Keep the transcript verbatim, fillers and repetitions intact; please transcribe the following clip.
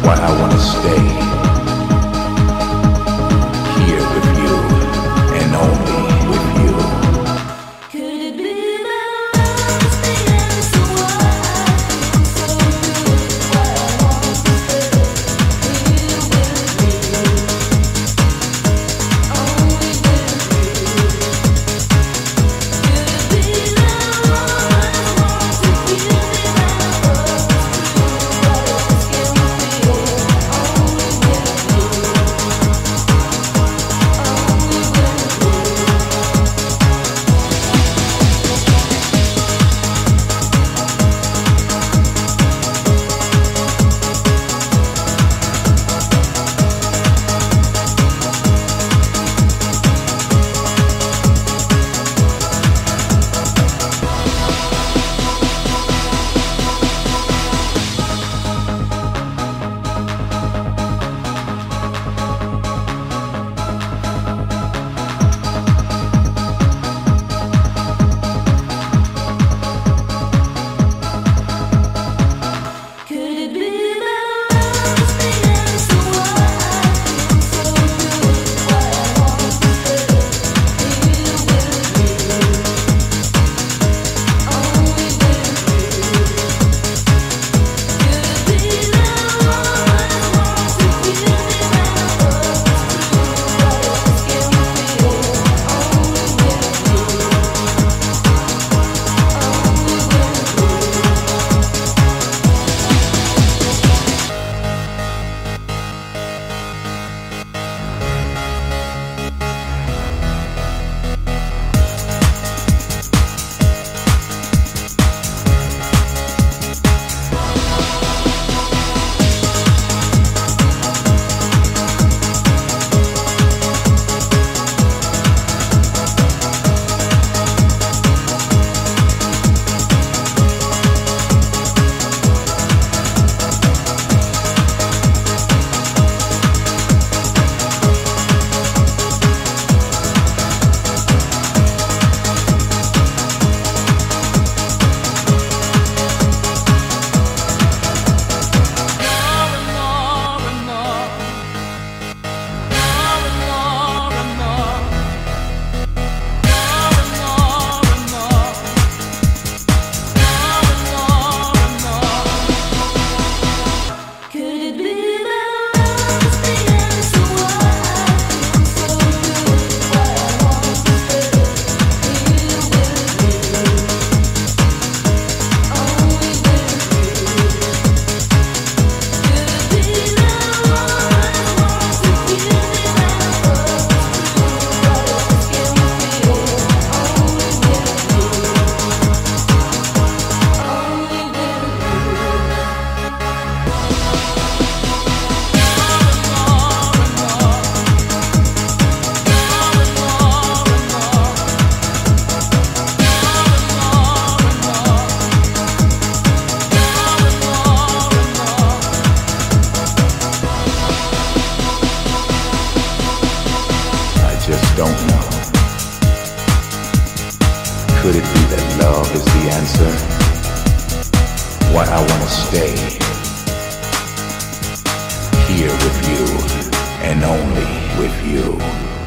why I wanna stay here with you and only with you. Could it be that love's the answer? Why I feel so good? Why I want to stay here with you, only with you. Could it be that love I want to feel it now? What else can we feel? Only with you, only with you. Could it be that love's the answer? Why I feel so good? Why I want to stay here with you, only with you. Could it be that love I want to feel it now? What else can we feel? Only with you, only with you. Could it be that love's the answer? Why I feel so good? Why I want to stay here with you, only with you. Could it be that love I want to feel it now? What else can we feel? Only with you, only with you. I just don't know. Could it be that love is the answer? Why I wanna stay here with you and only with you.